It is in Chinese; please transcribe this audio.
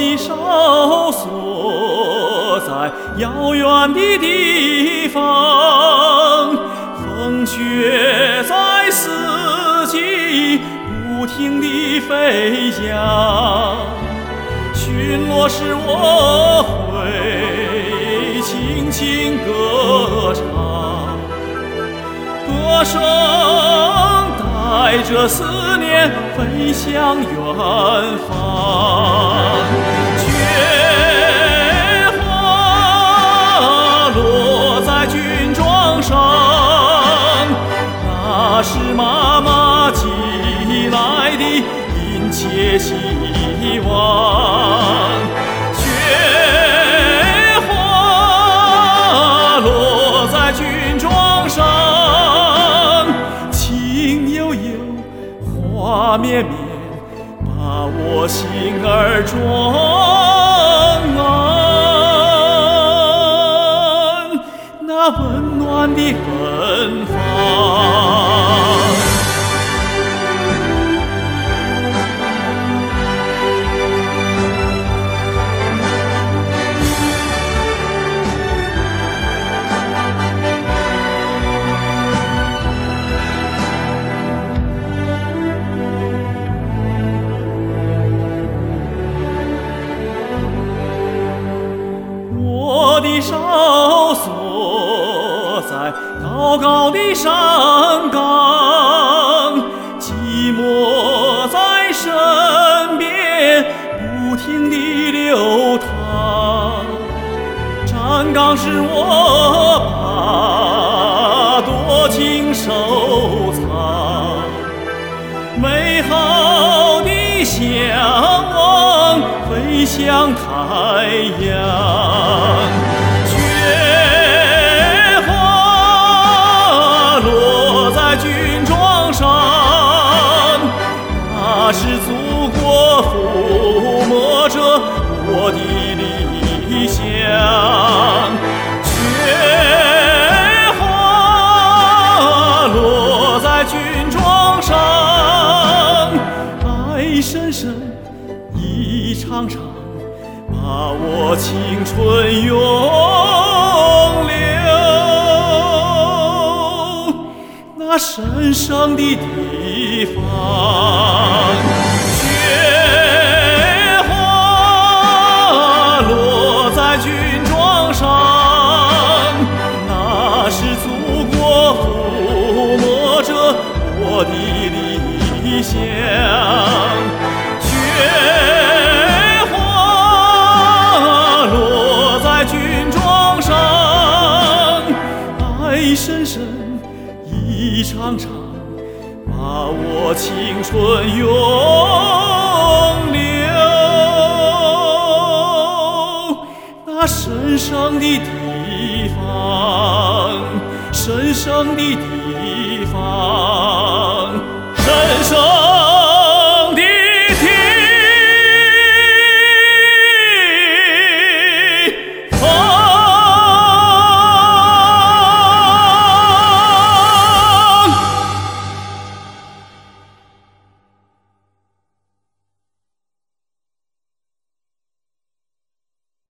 的哨所在遥远的地方，风雪在四季不停地飞翔。巡逻时我会轻轻歌唱，歌声带着思念飞向远方。雪花落在军装上，那是妈妈寄来的殷切希望。雪花落在军装上，情悠悠，话绵绵，把我心儿装满那温暖的芬芳。我的哨所在高高的山岗，寂寞在身边不停地流淌。站岗时我把多情收藏，美好的向往飞向太阳。雪花落在军装上，那是祖国抚摸着我的理想。雪花落在军装上，爱深深，意长长，把我青春永留那神圣的地方。雪花落在军装上，那是祖国抚摸着我的理想。爱深深，意长长，把我青春永留那神圣的地方，神圣的地